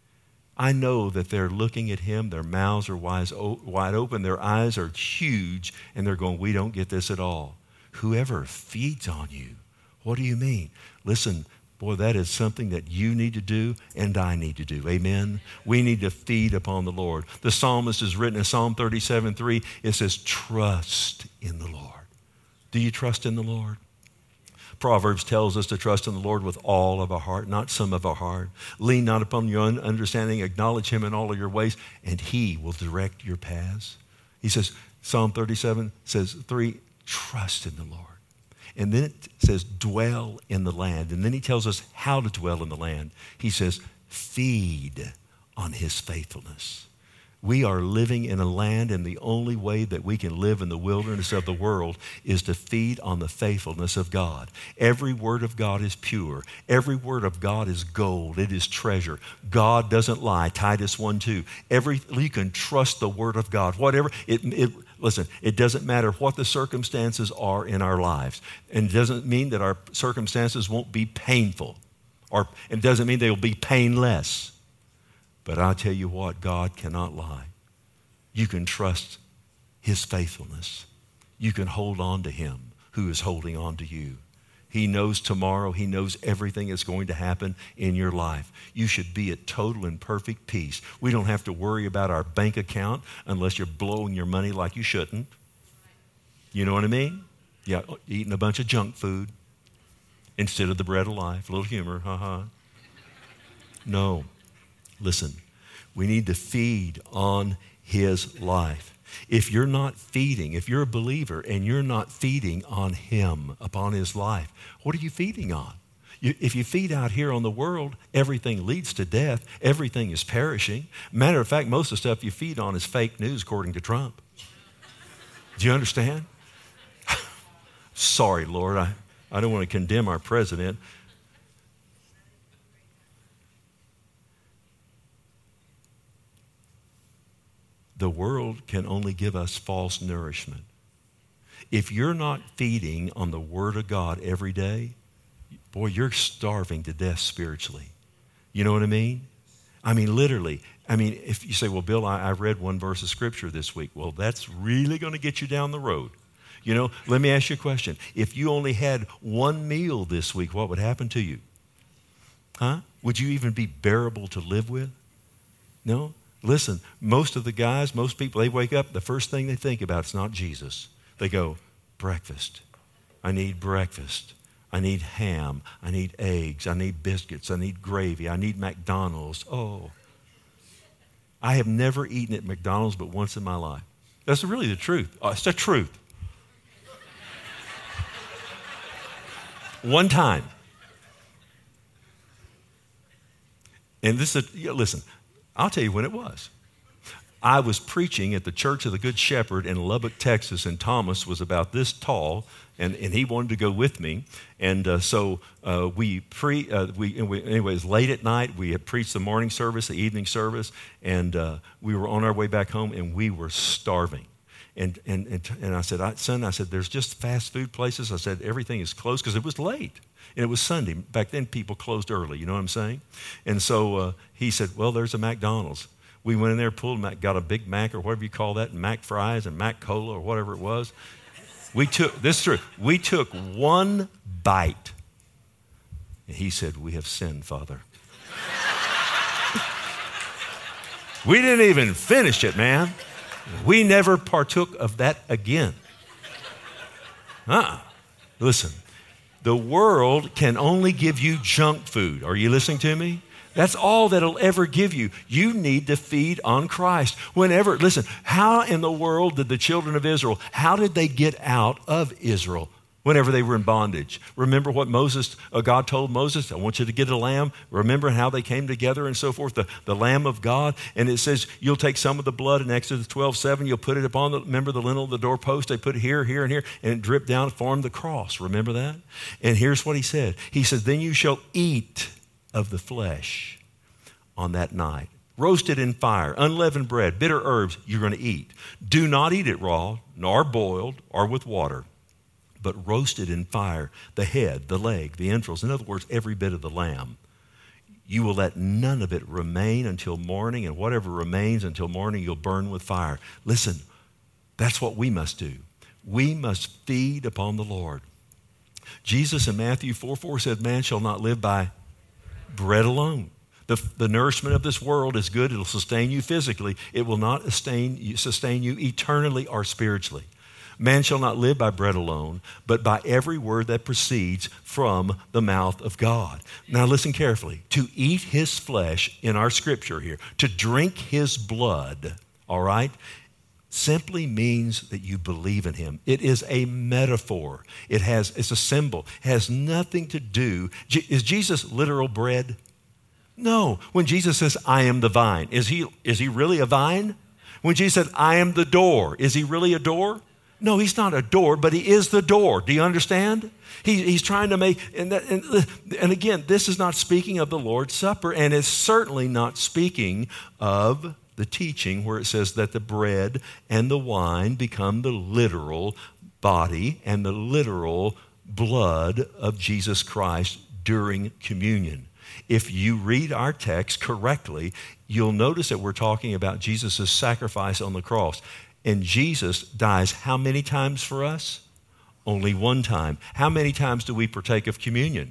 I know that they're looking at him, their mouths are wide open, their eyes are huge, and they're going, we don't get this at all. Whoever feeds on you, what do you mean? Listen, boy, that is something that you need to do and I need to do. Amen? We need to feed upon the Lord. The psalmist has written in Psalm thirty-seven three, it says, trust in the Lord. Do you trust in the Lord? Proverbs tells us to trust in the Lord with all of our heart, not some of our heart. Lean not upon your own understanding. Acknowledge him in all of your ways, and he will direct your paths. He says, Psalm thirty-seven says, three, trust in the Lord. And then it says, dwell in the land. And then he tells us how to dwell in the land. He says, feed on his faithfulness. We are living in a land, and the only way that we can live in the wilderness of the world is to feed on the faithfulness of God. Every word of God is pure. Every word of God is gold. It is treasure. God doesn't lie. Titus one two. Every, you can trust the word of God. Whatever, it, it, listen, it doesn't matter what the circumstances are in our lives. And it doesn't mean that our circumstances won't be painful. Or it doesn't mean they will be painless. But I tell you what, God cannot lie. You can trust his faithfulness. You can hold on to him who is holding on to you. He knows tomorrow. He knows everything that's going to happen in your life. You should be at total and perfect peace. We don't have to worry about our bank account unless you're blowing your money like you shouldn't. You know what I mean? Yeah, eating a bunch of junk food instead of the bread of life. A little humor, haha. No. Listen, we need to feed on his life. If you're not feeding, if you're a believer and you're not feeding on him, upon his life, what are you feeding on? You, if you feed out here on the world, everything leads to death. Everything is perishing. Matter of fact, most of the stuff you feed on is fake news, according to Trump. Do you understand? Sorry, Lord, I, I don't want to condemn our president. The world can only give us false nourishment. If you're not feeding on the Word of God every day, boy, you're starving to death spiritually. You know what I mean? I mean, literally, I mean, if you say, well, Bill, I, I read one verse of Scripture this week. Well, that's really going to get you down the road. You know, let me ask you a question. If you only had one meal this week, what would happen to you? Huh? Would you even be bearable to live with? No? Listen, most of the guys, most people, they wake up, the first thing they think about is not Jesus. They go, breakfast. I need breakfast. I need ham. I need eggs. I need biscuits. I need gravy. I need McDonald's. Oh. I have never eaten at McDonald's but once in my life. That's really the truth. Oh, it's the truth. One time. And this is, yeah, listen, I'll tell you when it was. I was preaching at the Church of the Good Shepherd in Lubbock, Texas, and Thomas was about this tall, and, and he wanted to go with me. And uh, so uh, we pre, uh, we, we, anyways, late at night, we had preached the morning service, the evening service, and uh, we were on our way back home, and we were starving. And and and, and I said, I, son, I said, there's just fast food places. I said, everything is closed because it was late. And it was Sunday. Back then, people closed early. You know what I'm saying? And so uh, he said, well, there's a McDonald's. We went in there, pulled, Mac, got a Big Mac or whatever you call that, and Mac fries and Mac Cola or whatever it was. We took, this is true, we took one bite. And he said, we have sinned, Father. We didn't even finish it, man. We never partook of that again. Uh-uh. Listen, the world can only give you junk food. Are you listening to me? That's all that it'll ever give you. You need to feed on Christ. Whenever, listen, how in the world did the children of Israel, how did they get out of Israel whenever they were in bondage? Remember what Moses, uh, God told Moses, I want you to get a lamb. Remember how they came together and so forth, the, the Lamb of God. And it says, you'll take some of the blood in Exodus twelve seven, you'll put it upon the, remember the lintel of the doorpost, they put it here, here, and here, and it dripped down, formed the cross. Remember that? And here's what he said. He said, then you shall eat of the flesh on that night. Roasted in fire, unleavened bread, bitter herbs, you're going to eat. Do not eat it raw, nor boiled, or with water, but roasted in fire, the head, the leg, the entrails, in other words, every bit of the lamb. You will let none of it remain until morning, and whatever remains until morning, you'll burn with fire. Listen, that's what we must do. We must feed upon the Lord. Jesus in Matthew four four said, man shall not live by bread alone. The, the nourishment of this world is good. It'll sustain you physically. It will not sustain you, sustain you eternally or spiritually. Man shall not live by bread alone, but by every word that proceeds from the mouth of God. Now listen carefully. To eat his flesh in our scripture here, to drink his blood, all right, simply means that you believe in him. It is a metaphor. It has, it's a symbol. It has nothing to do. Is Jesus literal bread? No. When Jesus says, I am the vine, is he, is he really a vine? When Jesus said, I am the door, is he really a door? No, he's not a door, but he is the door. Do you understand? He, he's trying to make, and, that, and, and again, this is not speaking of the Lord's Supper, and it's certainly not speaking of the teaching where it says that the bread and the wine become the literal body and the literal blood of Jesus Christ during communion. If you read our text correctly, you'll notice that we're talking about Jesus' sacrifice on the cross. And Jesus dies how many times for us? Only one time. How many times do we partake of communion?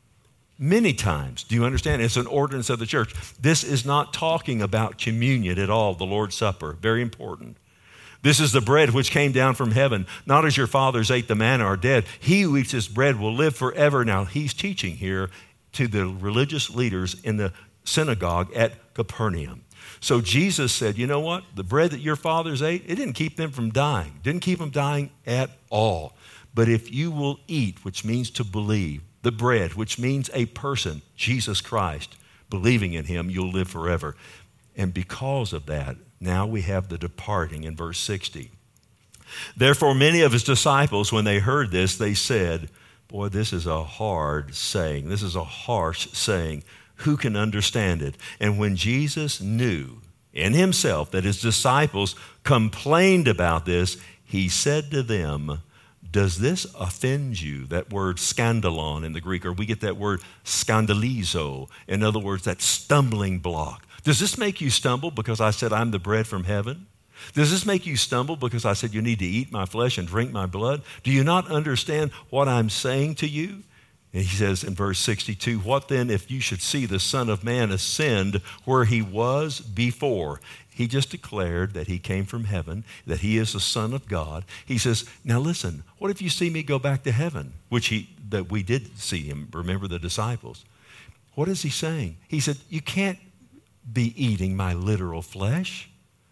Many times. Do you understand? It's an ordinance of the church. This is not talking about communion at all, the Lord's Supper. Very important. This is the bread which came down from heaven, not as your fathers ate the manna or dead. He who eats this bread will live forever. Now, he's teaching here to the religious leaders in the synagogue at Capernaum. So Jesus said, you know what? The bread that your fathers ate, it didn't keep them from dying. Didn't keep them dying at all. But if you will eat, which means to believe, the bread, which means a person, Jesus Christ, believing in him, you'll live forever. And because of that, now we have the departing in verse sixty. Therefore, many of his disciples, when they heard this, they said, boy, this is a hard saying. This is a harsh saying. Who can understand it? And when Jesus knew in himself that his disciples complained about this, he said to them, does this offend you? That word scandalon in the Greek, or we get that word scandalizo. In other words, that stumbling block. Does this make you stumble because I said I'm the bread from heaven? Does this make you stumble because I said you need to eat my flesh and drink my blood? Do you not understand what I'm saying to you? And he says in verse sixty-two, what then if you should see the Son of Man ascend where he was before? He just declared that he came from heaven, that he is the Son of God. He says, now listen, what if you see me go back to heaven? Which he, that we did see him, remember the disciples. What is he saying? He said, you can't be eating my literal flesh.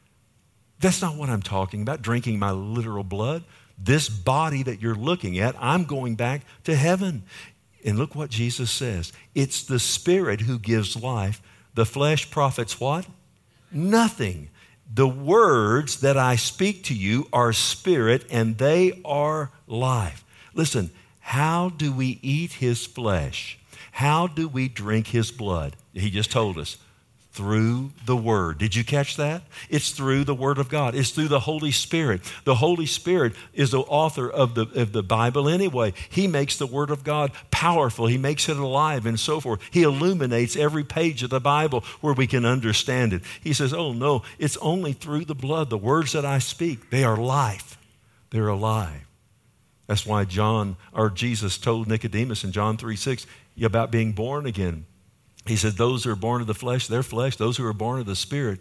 That's not what I'm talking about, drinking my literal blood. This body that you're looking at, I'm going back to heaven. And look what Jesus says. It's the Spirit who gives life. The flesh profits what? Nothing. The words that I speak to you are spirit and they are life. Listen, how do we eat his flesh? How do we drink his blood? He just told us. Through the Word. Did you catch that? It's through the Word of God. It's through the Holy Spirit. The Holy Spirit is the author of the, of the Bible anyway. He makes the Word of God powerful. He makes it alive and so forth. He illuminates every page of the Bible where we can understand it. He says, oh no, it's only through the blood. The words that I speak, they are life. They're alive. That's why John, or Jesus told Nicodemus in John three six about being born again. He said, those who are born of the flesh, they're flesh. Those who are born of the Spirit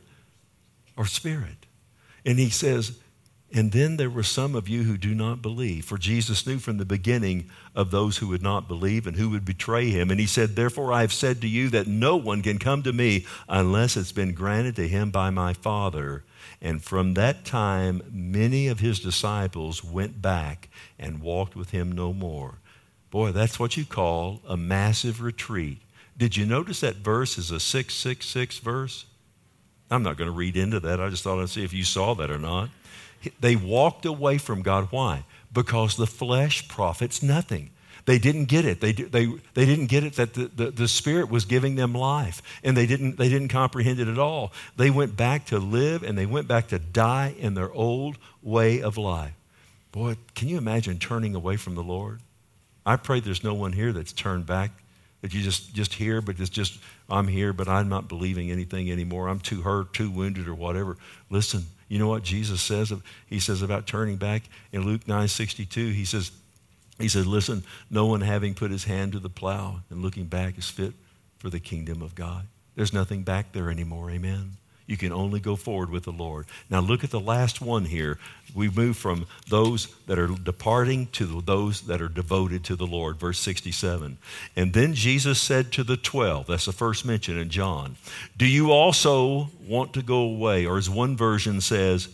are spirit. And he says, and then there were some of you who do not believe. For Jesus knew from the beginning of those who would not believe and who would betray him. And he said, therefore I have said to you that no one can come to me unless it's been granted to him by my Father. And from that time, many of his disciples went back and walked with him no more. Boy, that's what you call a massive retreat. Did you notice that verse is a six six six verse? I'm not going to read into that. I just thought I'd see if you saw that or not. They walked away from God. Why? Because the flesh profits nothing. They didn't get it. They, they, they didn't get it that the, the, the Spirit was giving them life, and they didn't, they didn't comprehend it at all. They went back to live, and they went back to die in their old way of life. Boy, can you imagine turning away from the Lord? I pray there's no one here that's turned back, that you just, just hear, but it's just, I'm here, but I'm not believing anything anymore. I'm too hurt, too wounded, or whatever. Listen, you know what Jesus says? He says about turning back in Luke nine sixty-two. He says, he says, listen, no one having put his hand to the plow and looking back is fit for the kingdom of God. There's nothing back there anymore, amen? You can only go forward with the Lord. Now look at the last one here. We move from those that are departing to those that are devoted to the Lord. Verse sixty-seven. And then Jesus said to the twelve, that's the first mention in John, do you also want to go away? Or as one version says,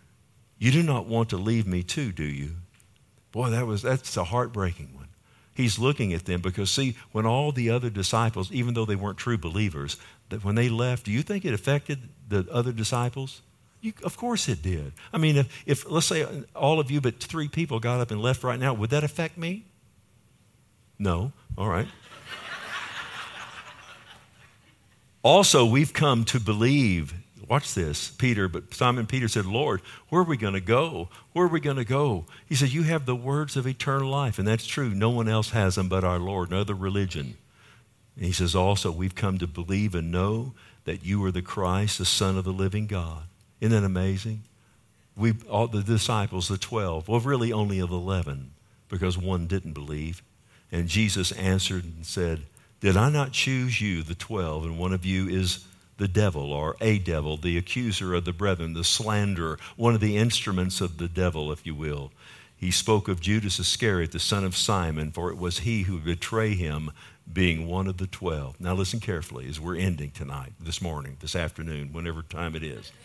you do not want to leave me too, do you? Boy, that was that's a heartbreaking one. He's looking at them because, see, when all the other disciples, even though they weren't true believers, that when they left, do you think it affected the other disciples? You, of course it did. I mean, if, if, let's say all of you but three people got up and left right now, would that affect me? No. All right. Also, we've come to believe. Watch this, Peter, but Simon Peter said, Lord, where are we going to go? Where are we going to go? He said, you have the words of eternal life, and that's true. No one else has them but our Lord, no other religion. And he says also, we've come to believe and know that you are the Christ, the Son of the living God. Isn't that amazing? We, all the disciples, the twelve, well, really only of eleven, because one didn't believe. And Jesus answered and said, did I not choose you, the twelve, and one of you is the devil, or a devil, the accuser of the brethren, the slanderer, one of the instruments of the devil, if you will. He spoke of Judas Iscariot, the son of Simon, for it was he who would betray him, being one of the twelve. Now listen carefully as we're ending tonight, this morning, this afternoon, whenever time it is.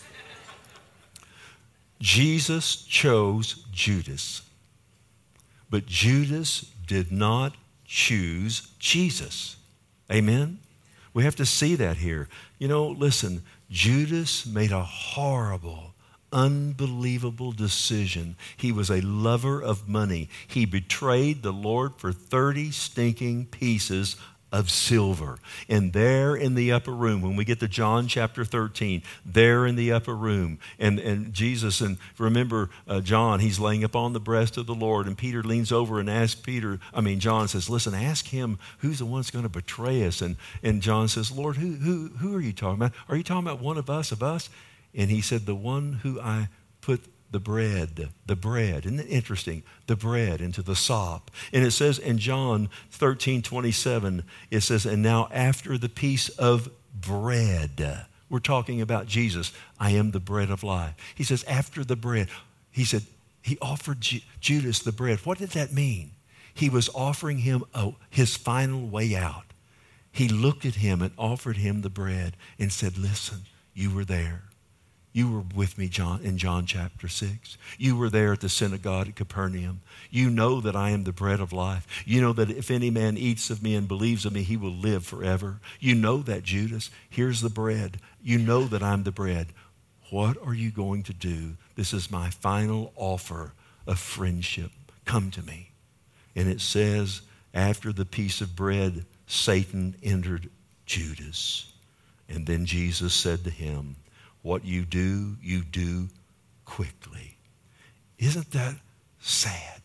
Jesus chose Judas, but Judas did not choose Jesus. Amen? We have to see that here. You know, listen, Judas made a horrible, unbelievable decision. He was a lover of money. He betrayed the Lord for thirty stinking pieces of silver. And there in the upper room, when we get to John chapter thirteen, there in the upper room, and, and Jesus, and remember uh, John, he's laying upon the breast of the Lord, and Peter leans over and asks Peter, I mean John says, listen, ask him who's the one that's going to betray us. And, and John says, Lord, who, who, who are you talking about? Are you talking about one of us, of us? And he said, the one who I put the bread, the bread, isn't it interesting? The bread into the sop. And it says in John thirteen twenty-seven, it says, and now after the piece of bread, we're talking about Jesus, I am the bread of life. He says, after the bread, he said, he offered Ju- Judas the bread. What did that mean? He was offering him a, his final way out. He looked at him and offered him the bread and said, listen, you were there. You were with me, John, in John chapter six. You were there at the synagogue at Capernaum. You know that I am the bread of life. You know that if any man eats of me and believes of me, he will live forever. You know that, Judas. Here's the bread. You know that I'm the bread. What are you going to do? This is my final offer of friendship. Come to me. And it says, after the piece of bread, Satan entered Judas. And then Jesus said to him, what you do, you do quickly. Isn't that sad?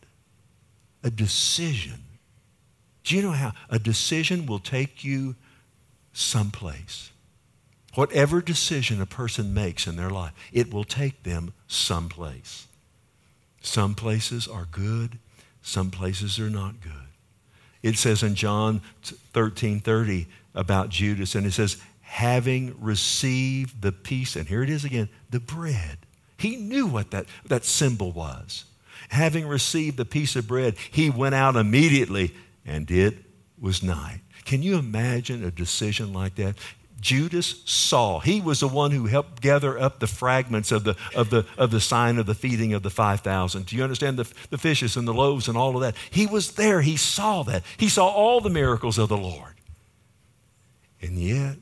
A decision. Do you know how a decision will take you someplace? Whatever decision a person makes in their life, it will take them someplace. Some places are good, some places are not good. It says in John thirteen thirty about Judas, and it says, having received the piece, and here it is again, the bread. He knew what that, that symbol was. Having received the piece of bread, he went out immediately, and it was night. Can you imagine a decision like that? Judas saw. He was the one who helped gather up the fragments of the, of the, of the sign of the feeding of the five thousand. Do you understand the, the fishes and the loaves and all of that? He was there. He saw that. He saw all the miracles of the Lord. And yet,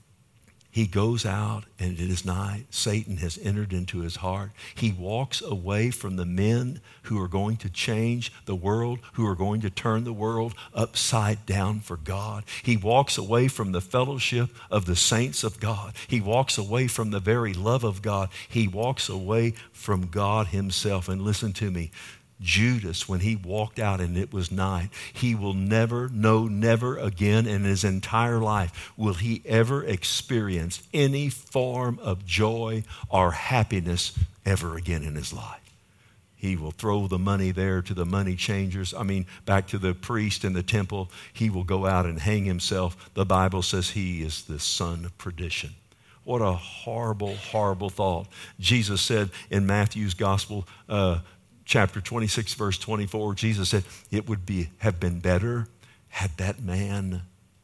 he goes out, and it is night. Satan has entered into his heart. He walks away from the men who are going to change the world, who are going to turn the world upside down for God. He walks away from the fellowship of the saints of God. He walks away from the very love of God. He walks away from God himself. And listen to me. Judas, when he walked out and it was night, he will never, no, never again in his entire life will he ever experience any form of joy or happiness ever again in his life. He will throw the money there to the money changers. I mean, back to the priest in the temple. He will go out and hang himself. The Bible says he is the son of perdition. What a horrible, horrible thought. Jesus said in Matthew's gospel, uh, chapter twenty-six, verse twenty-four, Jesus said, it would be have been better had that man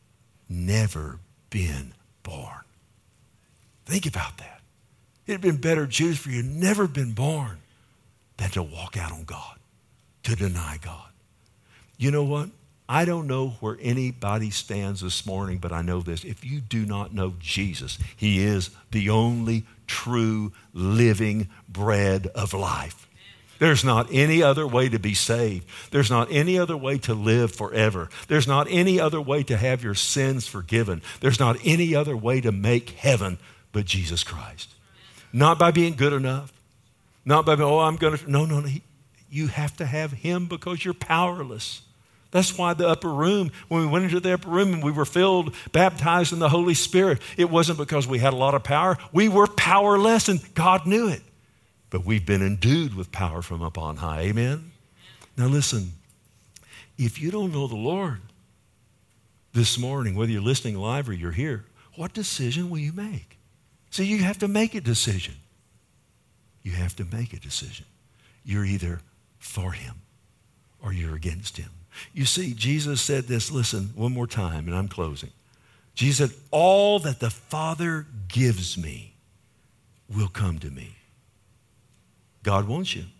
never been born. Think about that. It had been better, Judas, for you never been born than to walk out on God, to deny God. You know what? I don't know where anybody stands this morning, but I know this. If you do not know Jesus, he is the only true living bread of life. There's not any other way to be saved. There's not any other way to live forever. There's not any other way to have your sins forgiven. There's not any other way to make heaven but Jesus Christ. Not by being good enough. Not by being, oh, I'm going to, no, no, no. He, you have to have him because you're powerless. That's why the upper room, when we went into the upper room and we were filled, baptized in the Holy Spirit, it wasn't because we had a lot of power. We were powerless and God knew it. But we've been endued with power from up on high. Amen? Now listen, if you don't know the Lord this morning, whether you're listening live or you're here, what decision will you make? See, you have to make a decision. You have to make a decision. You're either for him or you're against him. You see, Jesus said this, listen, one more time, and I'm closing. Jesus said, all that the Father gives me will come to me. God wants you.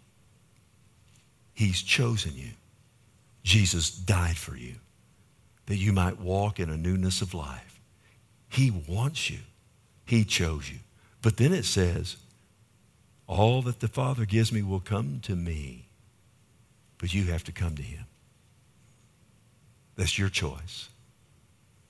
He's chosen you. Jesus died for you that you might walk in a newness of life. He wants you. He chose you. But then it says, all that the Father gives me will come to me, but you have to come to him. That's your choice.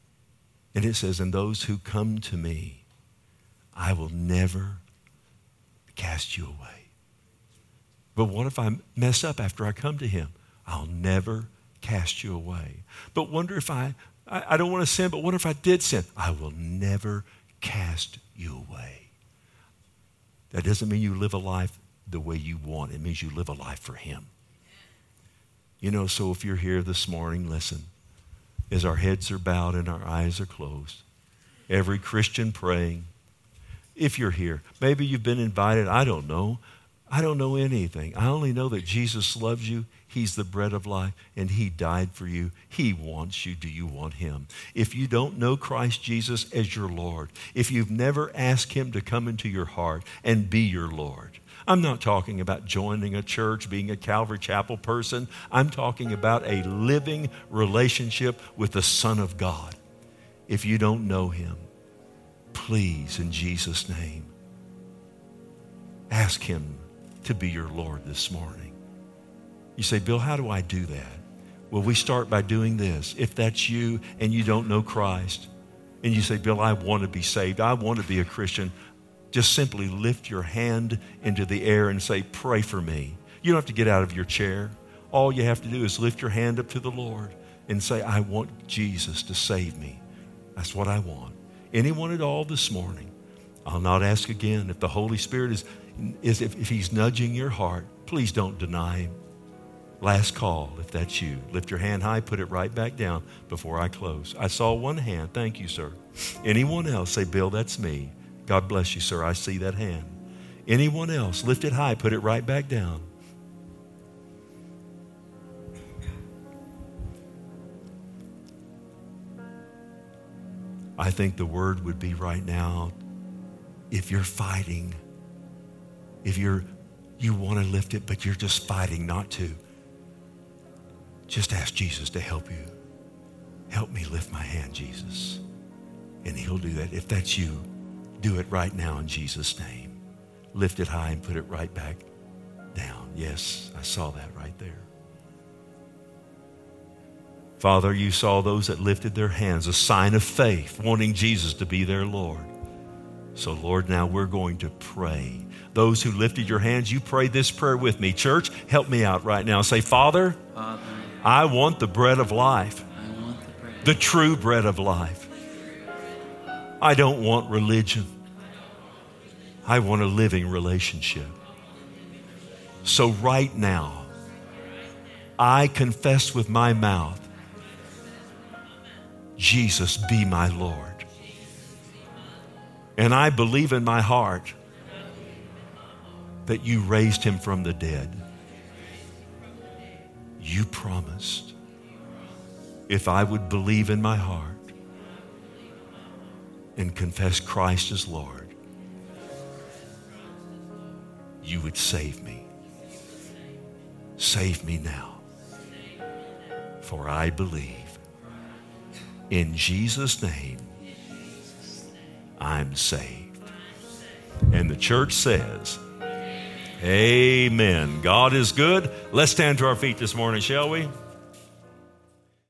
And it says, and those who come to me, I will never cast you away. But what if I mess up after I come to him? I'll never cast you away. But wonder if I, I, I don't want to sin, but what if I did sin? I will never cast you away. That doesn't mean you live a life the way you want. It means you live a life for him. You know, so if you're here this morning, listen, as our heads are bowed and our eyes are closed, every Christian praying, if you're here, maybe you've been invited, I don't know. I don't know anything. I only know that Jesus loves you. He's the bread of life, and he died for you. He wants you. Do you want him? If you don't know Christ Jesus as your Lord, if you've never asked him to come into your heart and be your Lord, I'm not talking about joining a church, being a Calvary Chapel person. I'm talking about a living relationship with the Son of God. If you don't know him, please, in Jesus' name, ask him to be your Lord this morning. You say, Bill, how do I do that? Well, we start by doing this. If that's you and you don't know Christ, and you say, Bill, I want to be saved, I want to be a Christian, just simply lift your hand into the air and say, pray for me. You don't have to get out of your chair. All you have to do is lift your hand up to the Lord and say, I want Jesus to save me. That's what I want. Anyone at all this morning? I'll not ask again. If the Holy Spirit is, is if, if he's nudging your heart, please don't deny him. Last call, if that's you. Lift your hand high, put it right back down before I close. I saw one hand. Thank you, sir. Anyone else? Say, Bill, that's me. God bless you, sir. I see that hand. Anyone else? Lift it high, put it right back down. I think the word would be right now, if you're fighting, if you're you want to lift it, but you're just fighting not to, just ask Jesus to help you. Help me lift my hand, Jesus. And he'll do that. If that's you, do it right now in Jesus' name. Lift it high and put it right back down. Yes, I saw that right there. Father, you saw those that lifted their hands, a sign of faith, wanting Jesus to be their Lord. So, Lord, now we're going to pray. Those who lifted your hands, you pray this prayer with me. Church, help me out right now. Say, Father, Father, I want the bread of life, I want the, bread. the true bread of life. I don't want religion. I want a living relationship. So right now, I confess with my mouth, Jesus, be my Lord. And I believe in my heart that you raised him from the dead. You promised if I would believe in my heart and confess Christ as Lord, you would save me. Save me now, for I believe. In Jesus' name, I'm saved. And the church says, amen. God is good. Let's stand to our feet this morning, shall we?